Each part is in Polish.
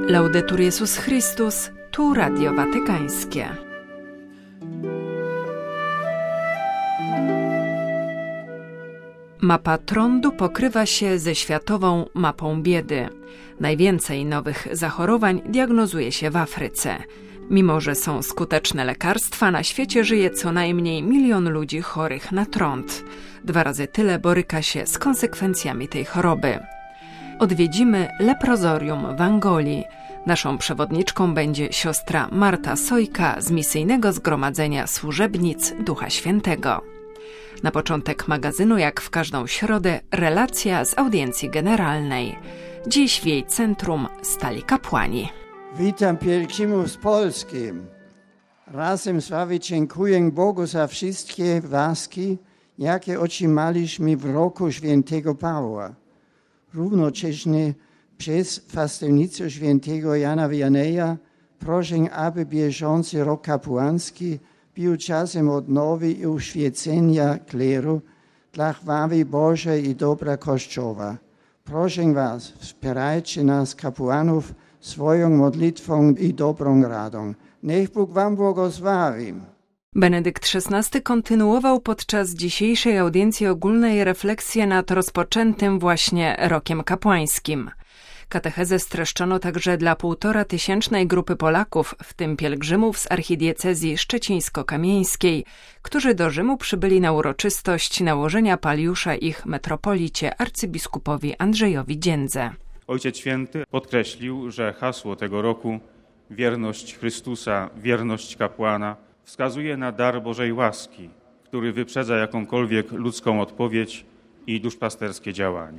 Laudetur Jesus Chrystus, tu Radio Watykańskie. Mapa trądu pokrywa się ze światową mapą biedy. Najwięcej nowych zachorowań diagnozuje się w Afryce. Mimo że są skuteczne lekarstwa, na świecie żyje co najmniej 1 milion ludzi chorych na trąd. 2 razy tyle boryka się z konsekwencjami tej choroby. Odwiedzimy leprozorium w Angolii. Naszą przewodniczką będzie siostra Marta Sojka z misyjnego zgromadzenia służebnic Ducha Świętego. Na początek magazynu, jak w każdą środę, relacja z audiencji generalnej. Dziś w jej centrum stali kapłani. Witam pielgrzymów z Polski. Razem z wami dziękuję Bogu za wszystkie łaski, jakie otrzymaliśmy w roku świętego Pawła. Równocześnie przez fastełnictwo świętego Jana Wianeja proszę, aby bieżący rok kapłański był czasem odnowy i uświecenia kleru dla chwały Bożej i dobra Kościoła. Proszę was, wspierajcie nas, kapłanów, swoją modlitwą i dobrą radą. Niech Bóg wam błogosławi. Benedykt XVI kontynuował podczas dzisiejszej audiencji ogólnej refleksję nad rozpoczętym właśnie rokiem kapłańskim. Katechezę streszczono także dla 1,5-tysięcznej grupy Polaków, w tym pielgrzymów z archidiecezji szczecińsko-kamieńskiej, którzy do Rzymu przybyli na uroczystość nałożenia paliusza ich metropolicie arcybiskupowi Andrzejowi Dziędze. Ojciec Święty podkreślił, że hasło tego roku, wierność Chrystusa, wierność kapłana, wskazuje na dar Bożej łaski, który wyprzedza jakąkolwiek ludzką odpowiedź i duszpasterskie działanie.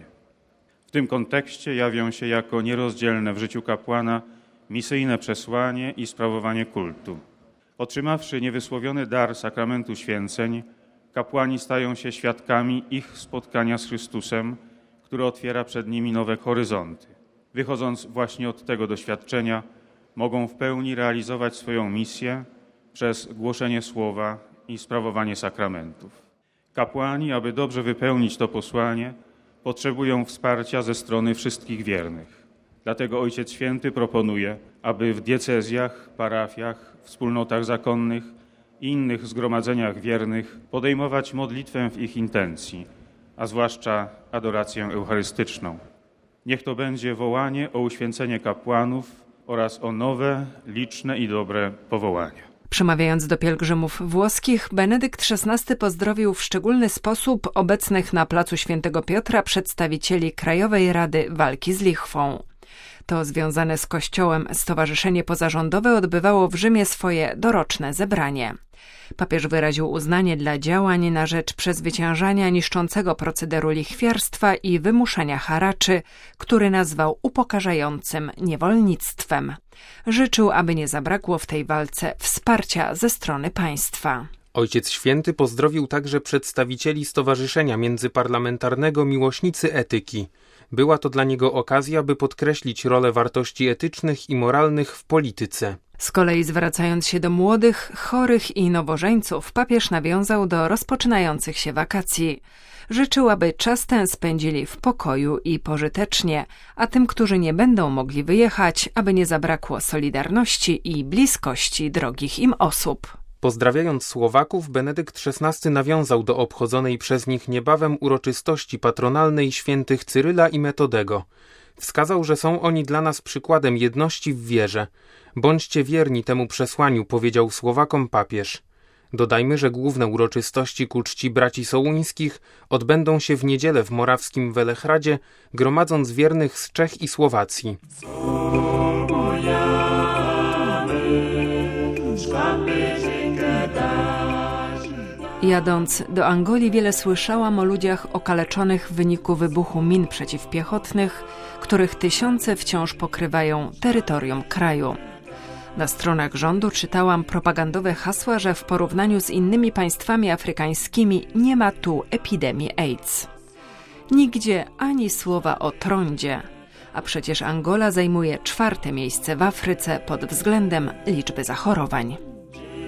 W tym kontekście jawią się jako nierozdzielne w życiu kapłana misyjne przesłanie i sprawowanie kultu. Otrzymawszy niewysłowiony dar sakramentu święceń, kapłani stają się świadkami ich spotkania z Chrystusem, który otwiera przed nimi nowe horyzonty. Wychodząc właśnie od tego doświadczenia, mogą w pełni realizować swoją misję przez głoszenie słowa i sprawowanie sakramentów. Kapłani, aby dobrze wypełnić to posłanie, potrzebują wsparcia ze strony wszystkich wiernych. Dlatego Ojciec Święty proponuje, aby w diecezjach, parafiach, wspólnotach zakonnych i innych zgromadzeniach wiernych podejmować modlitwę w ich intencji, a zwłaszcza adorację eucharystyczną. Niech to będzie wołanie o uświęcenie kapłanów oraz o nowe, liczne i dobre powołania. Przemawiając do pielgrzymów włoskich, Benedykt XVI pozdrowił w szczególny sposób obecnych na placu Świętego Piotra przedstawicieli Krajowej Rady Walki z Lichwą. To związane z Kościołem stowarzyszenie pozarządowe odbywało w Rzymie swoje doroczne zebranie. Papież wyraził uznanie dla działań na rzecz przezwyciężania niszczącego procederu lichwiarstwa i wymuszania haraczy, który nazwał upokarzającym niewolnictwem. Życzył, aby nie zabrakło w tej walce wsparcia ze strony państwa. Ojciec Święty pozdrowił także przedstawicieli Stowarzyszenia Międzyparlamentarnego Miłośnicy Etyki. Była to dla niego okazja, by podkreślić rolę wartości etycznych i moralnych w polityce. Z kolei zwracając się do młodych, chorych i nowożeńców, papież nawiązał do rozpoczynających się wakacji. Życzył, aby czas ten spędzili w pokoju i pożytecznie, a tym, którzy nie będą mogli wyjechać, aby nie zabrakło solidarności i bliskości drogich im osób. Pozdrawiając Słowaków, Benedykt XVI nawiązał do obchodzonej przez nich niebawem uroczystości patronalnej świętych Cyryla i Metodego. Wskazał, że są oni dla nas przykładem jedności w wierze. Bądźcie wierni temu przesłaniu, powiedział Słowakom papież. Dodajmy, że główne uroczystości ku czci braci sołuńskich odbędą się w niedzielę w morawskim Welehradzie, gromadząc wiernych z Czech i Słowacji. Jadąc do Angolii, wiele słyszałam o ludziach okaleczonych w wyniku wybuchu min przeciwpiechotnych, których tysiące wciąż pokrywają terytorium kraju. Na stronach rządu czytałam propagandowe hasła, że w porównaniu z innymi państwami afrykańskimi nie ma tu epidemii AIDS. Nigdzie ani słowa o trądzie, a przecież Angola zajmuje 4. miejsce w Afryce pod względem liczby zachorowań.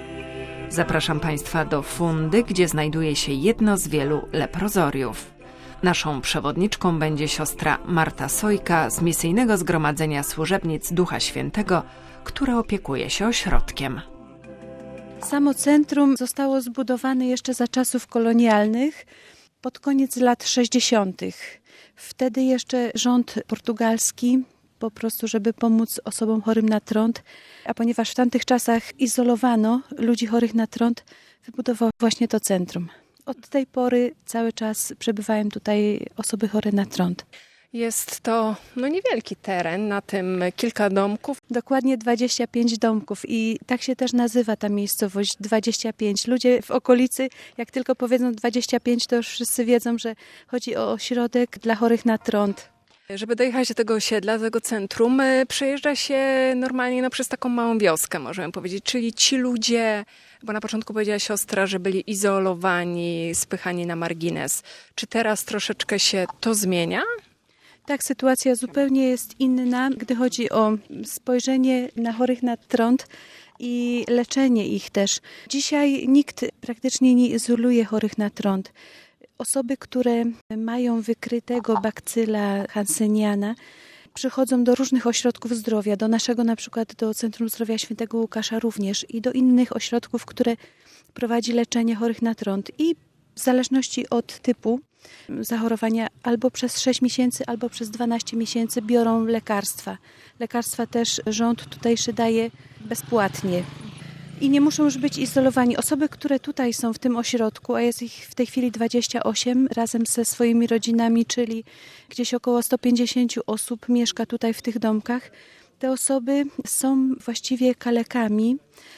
Zapraszam Państwa do Fundy, gdzie znajduje się jedno z wielu leprozoriów. Naszą przewodniczką będzie siostra Marta Sojka z Misyjnego Zgromadzenia Służebnic Ducha Świętego, które opiekuje się ośrodkiem. Samo centrum zostało zbudowane jeszcze za czasów kolonialnych, pod koniec lat 60. Wtedy jeszcze rząd portugalski, po prostu żeby pomóc osobom chorym na trąd, a ponieważ w tamtych czasach izolowano ludzi chorych na trąd, wybudował właśnie to centrum. Od tej pory cały czas przebywają tutaj osoby chore na trąd. Jest to niewielki teren, na tym kilka domków. Dokładnie 25 domków i tak się też nazywa ta miejscowość, 25. Ludzie w okolicy, jak tylko powiedzą 25, to już wszyscy wiedzą, że chodzi o ośrodek dla chorych na trąd. Żeby dojechać do tego osiedla, do tego centrum, przejeżdża się normalnie przez taką małą wioskę, możemy powiedzieć. Czyli ci ludzie, bo na początku powiedziała siostra, że byli izolowani, spychani na margines. Czy teraz troszeczkę się to zmienia? Tak, sytuacja zupełnie jest inna, gdy chodzi o spojrzenie na chorych na trąd i leczenie ich też. Dzisiaj nikt praktycznie nie izoluje chorych na trąd. Osoby, które mają wykrytego bakcyla Hanseníana, przychodzą do różnych ośrodków zdrowia, do naszego na przykład do Centrum Zdrowia Świętego Łukasza również i do innych ośrodków, które prowadzi leczenie chorych na trąd i w zależności od typu zachorowania albo przez 6 miesięcy, albo przez 12 miesięcy biorą lekarstwa. Lekarstwa też rząd tutejszy daje bezpłatnie. I nie muszą już być izolowani. Osoby, które tutaj są w tym ośrodku, a jest ich w tej chwili 28, razem ze swoimi rodzinami, czyli gdzieś około 150 osób mieszka tutaj w tych domkach. Te osoby są właściwie kalekami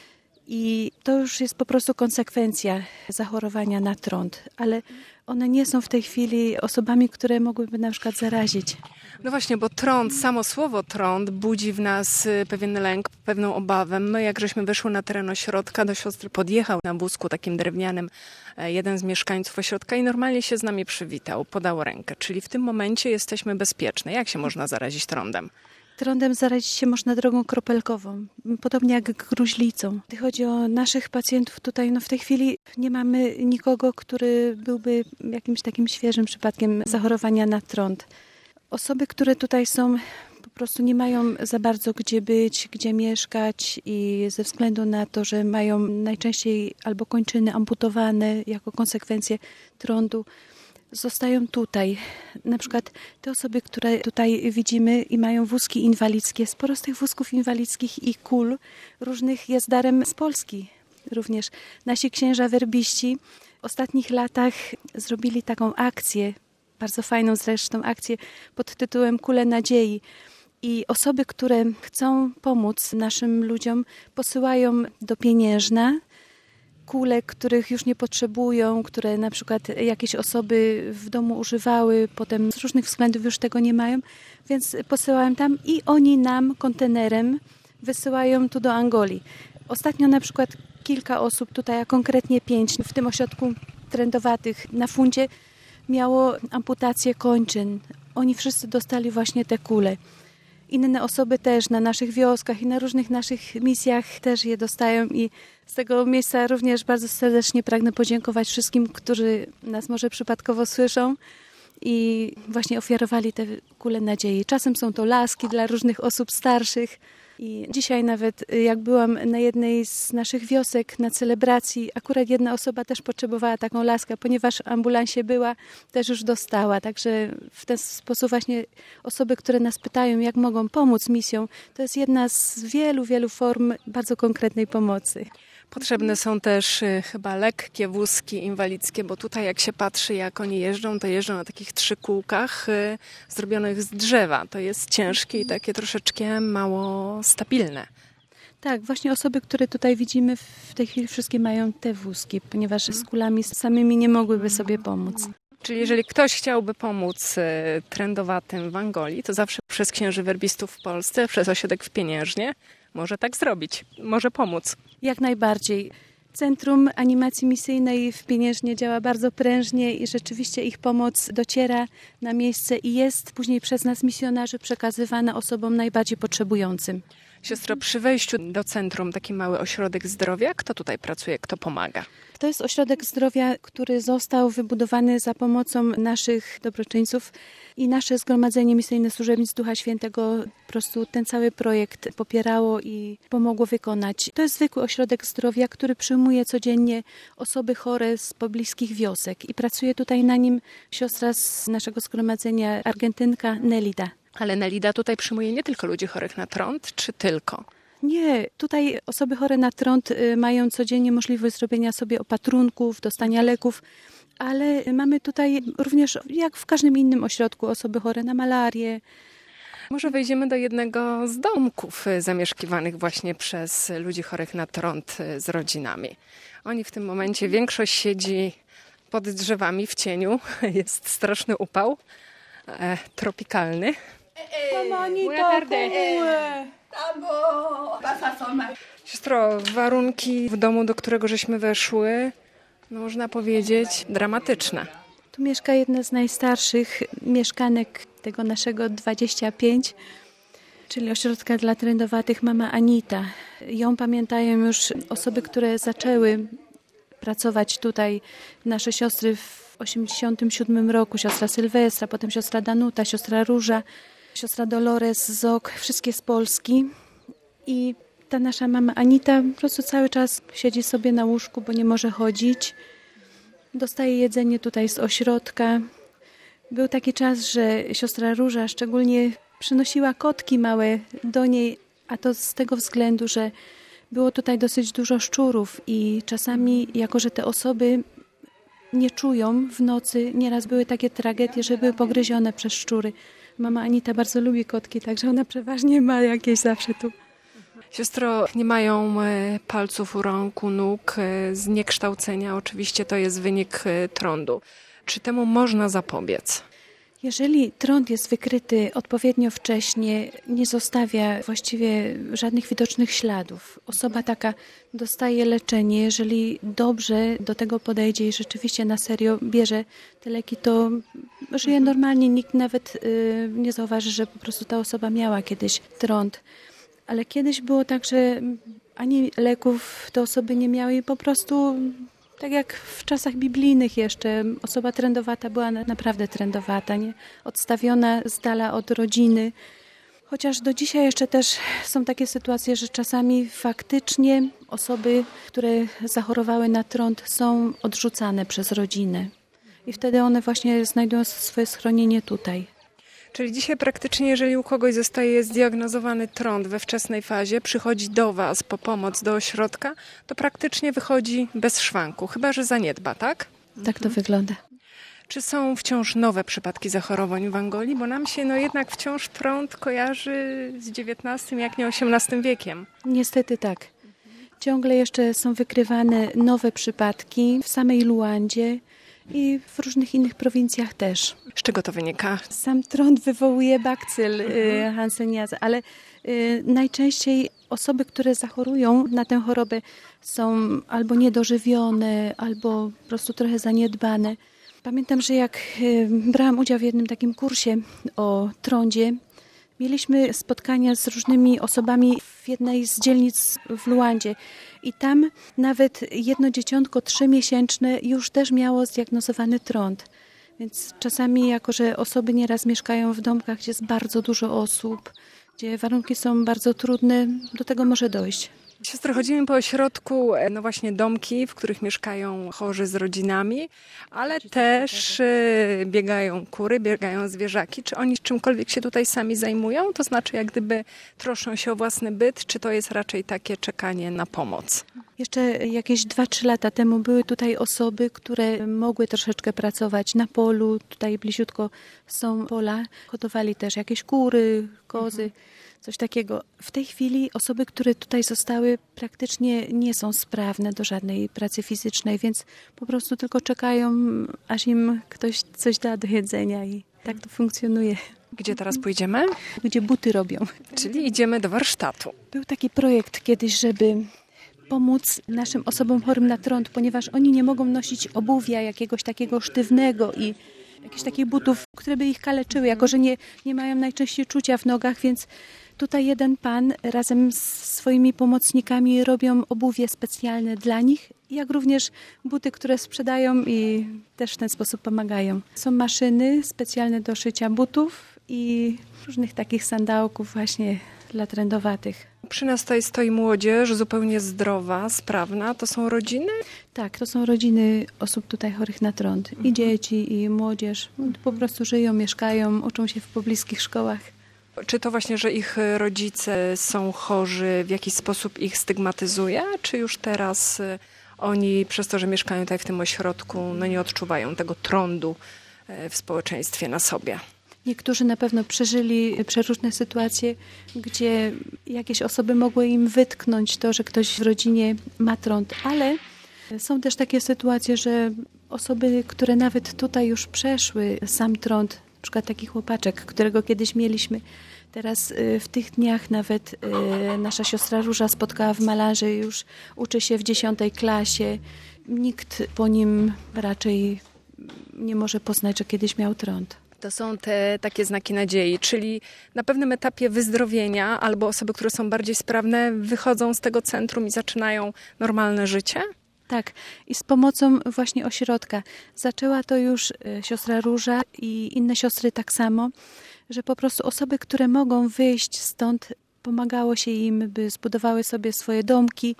i to już jest po prostu konsekwencja zachorowania na trąd, ale one nie są w tej chwili osobami, które mogłyby na przykład zarazić. No właśnie, bo trąd, samo słowo trąd budzi w nas pewien lęk, pewną obawę. My, jak żeśmy wyszły na teren ośrodka, do siostry podjechał na wózku takim drewnianym jeden z mieszkańców ośrodka i normalnie się z nami przywitał, podał rękę. Czyli w tym momencie jesteśmy bezpieczne. Jak się można zarazić trądem? Trądem zarazić się można drogą kropelkową, podobnie jak gruźlicą. Gdy chodzi o naszych pacjentów tutaj, w tej chwili nie mamy nikogo, który byłby jakimś takim świeżym przypadkiem zachorowania na trąd. Osoby, które tutaj są, po prostu nie mają za bardzo gdzie być, gdzie mieszkać i ze względu na to, że mają najczęściej albo kończyny amputowane jako konsekwencje trądu, zostają tutaj. Na przykład te osoby, które tutaj widzimy i mają wózki inwalidzkie, sporo z tych wózków inwalidzkich i kul różnych jest darem z Polski. Również nasi księża werbiści w ostatnich latach zrobili taką akcję, bardzo fajną zresztą akcję pod tytułem Kule Nadziei. I osoby, które chcą pomóc naszym ludziom, posyłają do Pieniężna kule, których już nie potrzebują, które na przykład jakieś osoby w domu używały, potem z różnych względów już tego nie mają, więc posyłałem tam i oni nam kontenerem wysyłają tu do Angolii. Ostatnio na przykład kilka osób tutaj, a konkretnie 5 w tym ośrodku trędowatych na fundzie miało amputację kończyn. Oni wszyscy dostali właśnie te kule. Inne osoby też na naszych wioskach i na różnych naszych misjach też je dostają i z tego miejsca również bardzo serdecznie pragnę podziękować wszystkim, którzy nas może przypadkowo słyszą i właśnie ofiarowali te kule nadziei. Czasem są to laski dla różnych osób starszych i dzisiaj nawet jak byłam na jednej z naszych wiosek na celebracji, akurat jedna osoba też potrzebowała taką laskę, ponieważ w ambulansie była, też już dostała. Także w ten sposób właśnie osoby, które nas pytają, jak mogą pomóc misją, to jest jedna z wielu, wielu form bardzo konkretnej pomocy. Potrzebne są też chyba lekkie wózki inwalidzkie, bo tutaj jak się patrzy, jak oni jeżdżą, to jeżdżą na takich 3 kółkach zrobionych z drzewa. To jest ciężkie i takie troszeczkę mało stabilne. Tak, właśnie osoby, które tutaj widzimy w tej chwili wszystkie mają te wózki, ponieważ z kulami samymi nie mogłyby sobie pomóc. Czyli jeżeli ktoś chciałby pomóc trędowatym w Angolii, to zawsze przez księży werbistów w Polsce, przez ośrodek w Pieniężnie może tak zrobić, może pomóc. Jak najbardziej. Centrum Animacji Misyjnej w Pieniężnie działa bardzo prężnie i rzeczywiście ich pomoc dociera na miejsce i jest później przez nas misjonarzy przekazywana osobom najbardziej potrzebującym. Siostro, przy wejściu do centrum taki mały ośrodek zdrowia. Kto tutaj pracuje, kto pomaga? To jest ośrodek zdrowia, który został wybudowany za pomocą naszych dobroczyńców i nasze Zgromadzenie Misyjne Służebnic Ducha Świętego po prostu ten cały projekt popierało i pomogło wykonać. To jest zwykły ośrodek zdrowia, który przyjmuje codziennie osoby chore z pobliskich wiosek i pracuje tutaj na nim siostra z naszego zgromadzenia, Argentynka Nelida. Ale Nelida tutaj przyjmuje nie tylko ludzi chorych na trąd, czy tylko? Nie, tutaj osoby chore na trąd mają codziennie możliwość zrobienia sobie opatrunków, dostania leków, ale mamy tutaj również, jak w każdym innym ośrodku, osoby chore na malarię. Może wejdziemy do jednego z domków zamieszkiwanych właśnie przez ludzi chorych na trąd z rodzinami. Oni w tym momencie, większość siedzi pod drzewami w cieniu, jest straszny upał, tropikalny. Siostro, warunki w domu, do którego żeśmy weszły, no można powiedzieć, dramatyczne. Tu mieszka jedna z najstarszych mieszkanek tego naszego 25, czyli ośrodka dla trędowatych, mama Anita. Ją pamiętają już osoby, które zaczęły pracować tutaj, nasze siostry w 1987 roku, siostra Sylwestra, potem siostra Danuta, siostra Róża, siostra Dolores z ZOK, wszystkie z Polski. I ta nasza mama Anita po prostu cały czas siedzi sobie na łóżku, bo nie może chodzić. Dostaje jedzenie tutaj z ośrodka. Był taki czas, że siostra Róża szczególnie przynosiła kotki małe do niej, a to z tego względu, że było tutaj dosyć dużo szczurów i czasami, jako że te osoby nie czują w nocy, nieraz były takie tragedie, że były pogryzione przez szczury. Mama Anita bardzo lubi kotki, także ona przeważnie ma jakieś zawsze tu. Siostro, nie mają palców u rąk, u nóg, zniekształcenia. Oczywiście to jest wynik trądu. Czy temu można zapobiec? Jeżeli trąd jest wykryty odpowiednio wcześnie, nie zostawia właściwie żadnych widocznych śladów. Osoba taka dostaje leczenie. Jeżeli dobrze do tego podejdzie i rzeczywiście na serio bierze te leki, to żyje normalnie. Nikt nawet nie zauważy, że po prostu ta osoba miała kiedyś trąd. Ale kiedyś było tak, że ani leków te osoby nie miały i po prostu, tak jak w czasach biblijnych jeszcze, osoba trędowata była naprawdę trędowata, nie? Odstawiona z dala od rodziny. Chociaż do dzisiaj jeszcze też są takie sytuacje, że czasami faktycznie osoby, które zachorowały na trąd, są odrzucane przez rodzinę. I wtedy one właśnie znajdują swoje schronienie tutaj. Czyli dzisiaj praktycznie, jeżeli u kogoś zostaje zdiagnozowany trąd we wczesnej fazie, przychodzi do Was po pomoc do ośrodka, to praktycznie wychodzi bez szwanku, chyba że zaniedba, tak? Tak to wygląda. Czy są wciąż nowe przypadki zachorowań w Angolii? Bo nam się jednak wciąż trąd kojarzy z XIX, jak nie XVIII wiekiem. Niestety tak. Ciągle jeszcze są wykrywane nowe przypadki w samej Luandzie i w różnych innych prowincjach też. Z czego to wynika? Sam trąd wywołuje bakcyl hanseniaza, ale najczęściej osoby, które zachorują na tę chorobę, są albo niedożywione, albo po prostu trochę zaniedbane. Pamiętam, że jak brałam udział w jednym takim kursie o trądzie, mieliśmy spotkania z różnymi osobami w jednej z dzielnic w Luandzie i tam nawet jedno dzieciątko 3-miesięczne już też miało zdiagnozowany trąd. Więc czasami, jako że osoby nieraz mieszkają w domkach, gdzie jest bardzo dużo osób, gdzie warunki są bardzo trudne, do tego może dojść. Siostro, chodzimy po ośrodku, no właśnie domki, w których mieszkają chorzy z rodzinami, ale też biegają kury, biegają zwierzaki. Czy oni czymkolwiek się tutaj sami zajmują? To znaczy jak gdyby troszczą się o własny byt, czy to jest raczej takie czekanie na pomoc? Jeszcze jakieś 2-3 lata temu były tutaj osoby, które mogły troszeczkę pracować na polu. Tutaj bliziutko są pola. Hodowali też jakieś kury, kozy. Coś takiego. W tej chwili osoby, które tutaj zostały, praktycznie nie są sprawne do żadnej pracy fizycznej, więc po prostu tylko czekają, aż im ktoś coś da do jedzenia i tak to funkcjonuje. Gdzie teraz pójdziemy? Gdzie buty robią. Czyli idziemy do warsztatu. Był taki projekt kiedyś, żeby pomóc naszym osobom chorym na trąd, ponieważ oni nie mogą nosić obuwia jakiegoś takiego sztywnego i jakichś takich butów, które by ich kaleczyły, jako że nie mają najczęściej czucia w nogach, więc Tutaj jeden pan razem z swoimi pomocnikami robią obuwie specjalne dla nich, jak również buty, które sprzedają i też w ten sposób pomagają. Są maszyny specjalne do szycia butów i różnych takich sandałków właśnie dla trędowatych. Przy nas tutaj stoi młodzież zupełnie zdrowa, sprawna. To są rodziny? Tak, to są rodziny osób tutaj chorych na trąd. I dzieci, i młodzież. Po prostu żyją, mieszkają, uczą się w pobliskich szkołach. Czy to właśnie, że ich rodzice są chorzy, w jakiś sposób ich stygmatyzuje? Czy już teraz oni przez to, że mieszkają tutaj w tym ośrodku, nie odczuwają tego trądu w społeczeństwie na sobie? Niektórzy na pewno przeżyli przeróżne sytuacje, gdzie jakieś osoby mogły im wytknąć to, że ktoś w rodzinie ma trąd, ale są też takie sytuacje, że osoby, które nawet tutaj już przeszły sam trąd, na przykład taki chłopaczek, którego kiedyś mieliśmy, teraz w tych dniach nawet nasza siostra Róża spotkała w Malarzy, już uczy się w 10. klasie. Nikt po nim raczej nie może poznać, że kiedyś miał trąd. To są te takie znaki nadziei, czyli na pewnym etapie wyzdrowienia albo osoby, które są bardziej sprawne, wychodzą z tego centrum i zaczynają normalne życie? Tak, i z pomocą właśnie ośrodka. Zaczęła to już siostra Róża i inne siostry tak samo, że po prostu osoby, które mogą wyjść stąd, pomagało się im, by zbudowały sobie swoje domki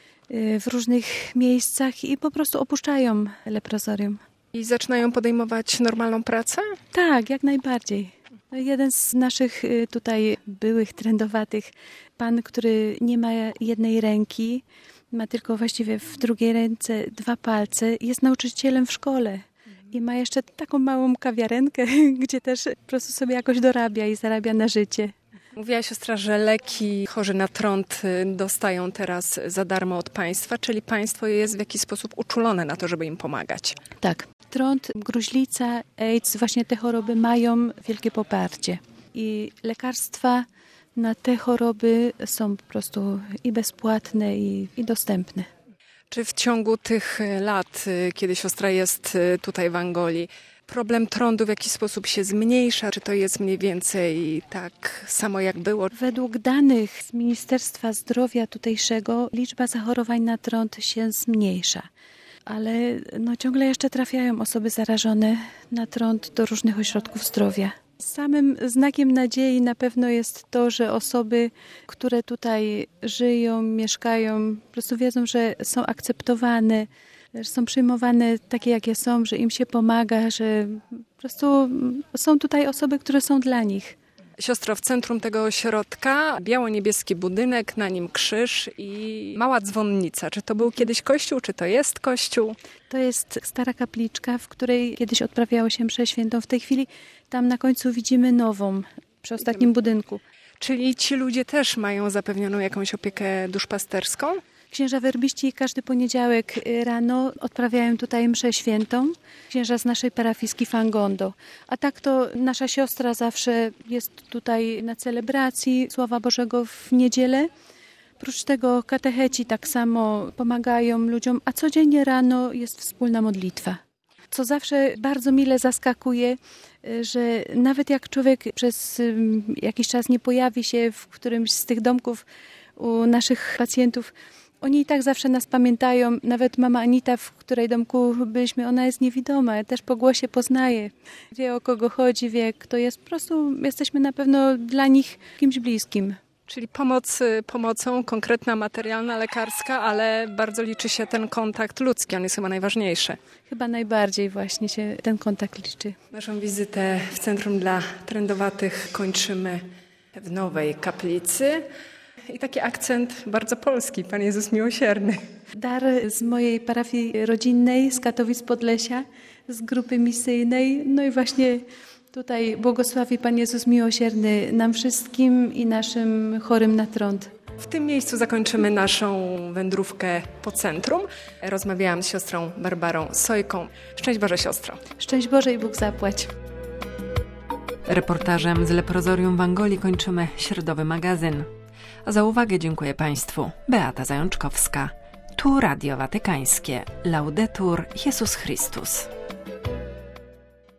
w różnych miejscach i po prostu opuszczają leprozorium. I zaczynają podejmować normalną pracę? Tak, jak najbardziej. Jeden z naszych tutaj byłych trędowatych, pan, który nie ma jednej ręki, ma tylko właściwie w drugiej ręce 2 palce, jest nauczycielem w szkole i ma jeszcze taką małą kawiarenkę, gdzie też po prostu sobie jakoś dorabia i zarabia na życie. Mówiła siostra, że leki chorzy na trąd dostają teraz za darmo od państwa, czyli państwo jest w jakiś sposób uczulone na to, żeby im pomagać. Tak. Trąd, gruźlica, AIDS, właśnie te choroby mają wielkie poparcie. I lekarstwa na te choroby są po prostu i bezpłatne, i dostępne. Czy w ciągu tych lat, kiedy siostra jest tutaj w Angolii, problem trądu w jakiś sposób się zmniejsza? Czy to jest mniej więcej tak samo jak było? Według danych z Ministerstwa Zdrowia tutejszego liczba zachorowań na trąd się zmniejsza. Ale ciągle jeszcze trafiają osoby zarażone na trąd do różnych ośrodków zdrowia. Samym znakiem nadziei na pewno jest to, że osoby, które tutaj żyją, mieszkają, po prostu wiedzą, że są akceptowane, że są przyjmowane takie, jakie są, że im się pomaga, że po prostu są tutaj osoby, które są dla nich. Siostro, w centrum tego ośrodka biało-niebieski budynek, na nim krzyż i mała dzwonnica. Czy to był kiedyś kościół, czy to jest kościół? To jest stara kapliczka, w której kiedyś odprawiało się mszę świętą. W tej chwili tam na końcu widzimy nową, przy ostatnim budynku. Czyli ci ludzie też mają zapewnioną jakąś opiekę duszpasterską? Księża werbiści każdy poniedziałek rano odprawiają tutaj mszę świętą. Księża z naszej parafii z Kifangondo. A tak to nasza siostra zawsze jest tutaj na celebracji Słowa Bożego w niedzielę. Prócz tego katecheci tak samo pomagają ludziom, a codziennie rano jest wspólna modlitwa. Co zawsze bardzo mile zaskakuje, że nawet jak człowiek przez jakiś czas nie pojawi się w którymś z tych domków u naszych pacjentów, oni i tak zawsze nas pamiętają. Nawet mama Anita, w której domku byliśmy, ona jest niewidoma, też po głosie poznaje. Wie, o kogo chodzi, wie, kto jest. Po prostu jesteśmy na pewno dla nich kimś bliskim. Czyli pomocą, konkretna, materialna, lekarska, ale bardzo liczy się ten kontakt ludzki, on jest chyba najważniejszy. Chyba najbardziej właśnie się ten kontakt liczy. Naszą wizytę w Centrum dla Trędowatych kończymy w Nowej Kaplicy. I taki akcent bardzo polski, Pan Jezus Miłosierny. Dar z mojej parafii rodzinnej, z Katowic Podlesia, z grupy misyjnej. No i właśnie tutaj błogosławi Pan Jezus Miłosierny nam wszystkim i naszym chorym na trąd. W tym miejscu zakończymy naszą wędrówkę po centrum. Rozmawiałam z siostrą Barbarą Sojką. Szczęść Boże, siostro. Szczęść Boże i Bóg zapłać. Reportażem z leprozorium w Angolii kończymy środowy magazyn. A za uwagę dziękuję Państwu. Beata Zajączkowska. Tu Radio Watykańskie. Laudetur Jezus Chrystus.